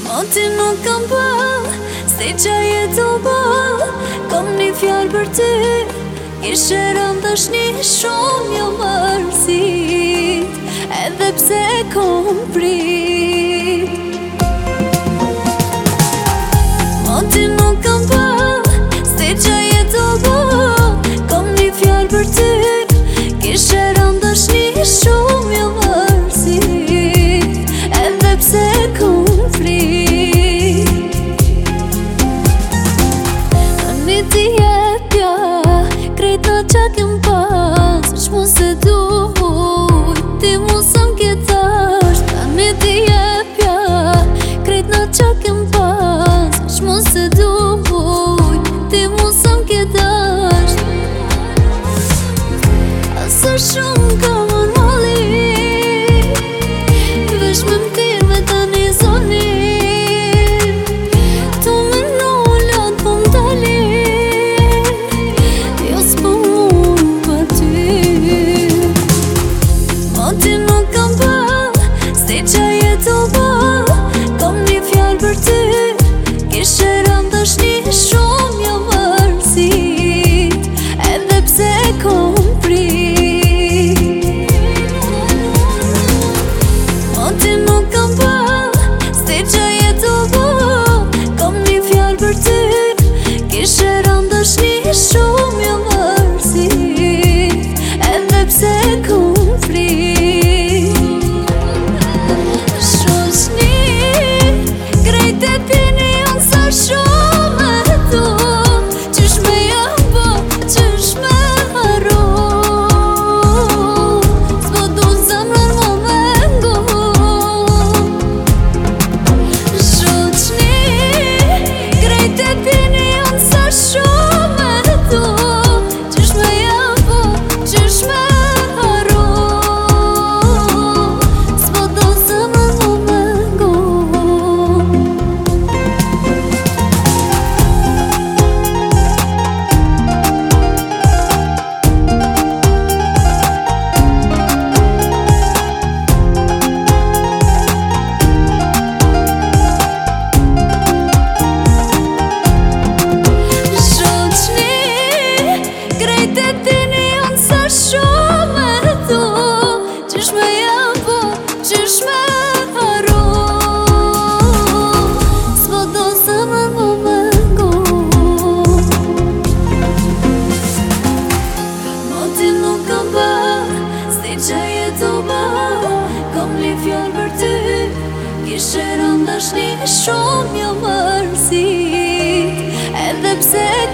O ti nuk kam bëll, si që jetu bëll. Kom një fjallë për ty, ishe rëm dashni shumë jo mërësit, edhe pse kom prit. O ti nuk kam bëll, si që jetu bëll. Kom një fjallë për ty, ishe rëm dashni shumë jo mërësit, edhe pse kom prit. Ti jepja krejt në qa kem pas, që mu se duj, ti mu sa m'kjetash. Tani ti jepja krejt në qa kem pas, që mu se duj, ti mu sa m'kjetash. Asa shumë ka mali, vesh me m'tir me tani zoni. Shumë jo mërësit, edhe pse kom prit. Shoqni, krejt e tini janë sa shumë e tu, qysh me jam po, qysh me harru. S'po du zemrën mo me ngu. Shoqni, krejt e tini janë sa shumë. Kom një fjallë për ty, kishe rëm dashni shumë jo mërësit, edhe pse